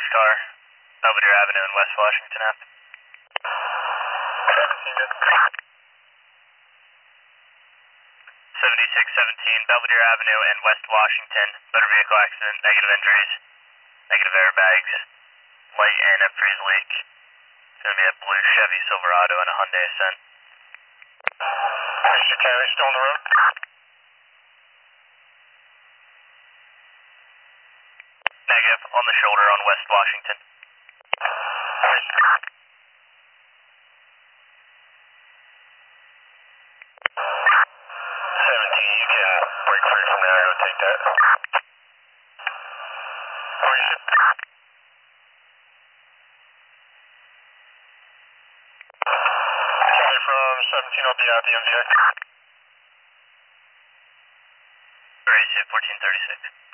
next car, Belvedere Avenue in West Washington Ave. 7617 Belvedere Avenue in West Washington. Motor vehicle accident, negative injuries, negative airbags, light and a freeze leak. It's going to be a blue Chevy Silverado and a Hyundai Ascent. Mr. County still on the road? Negative, on the shoulder on West Washington. 17, you can break free from there. Go take that. Where you should. County from 17 will be out the MVX. RAC 1436.